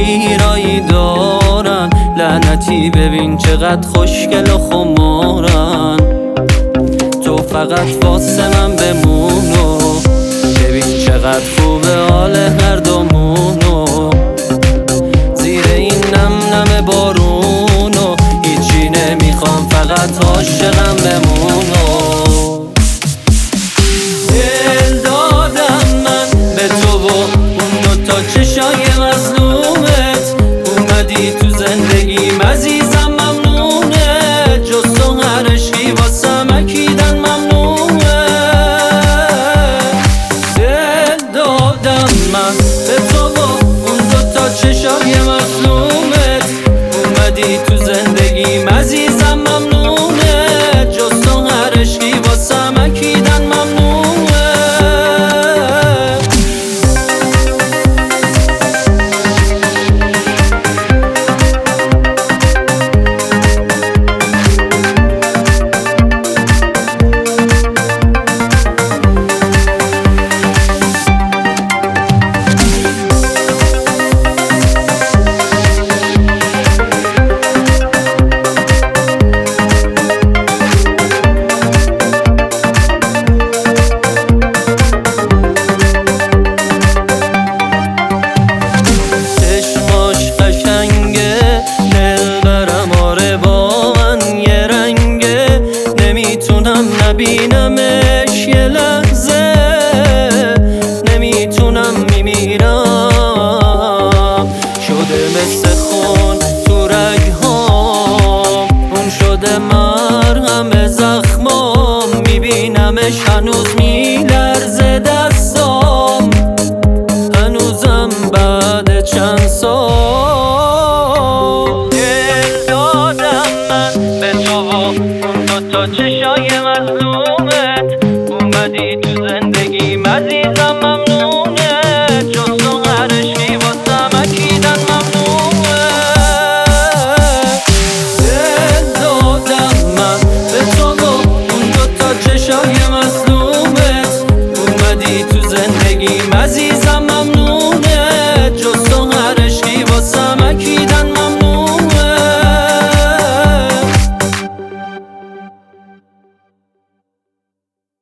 شیرایی دارن، لعنتی ببین چقدر خوشگل و خمارن. تو فقط واسه من بمونو، ببین چقدر خوبه حال هر دومونو. زیر این نم نم بارونو هیچی نمیخوام، فقط عاشقم بمونو. دل دادم من به تو و اون دوتا چشای مظلومت، اومدی تو زندگیم عزیزم ممنونه، جز تو هر عشقی واسم اکیدن ممنونه. دل دادم من به تو و اون دوتا چشای مظلومت، اومدی تو زندگیم عزیزم ممنونه، جز تو هر عشقی واسم اکیدن ممنونه. نبینمش یه لحظه نمیتونم، میمیرم. شده مثل خون تو رگهام، اون شده من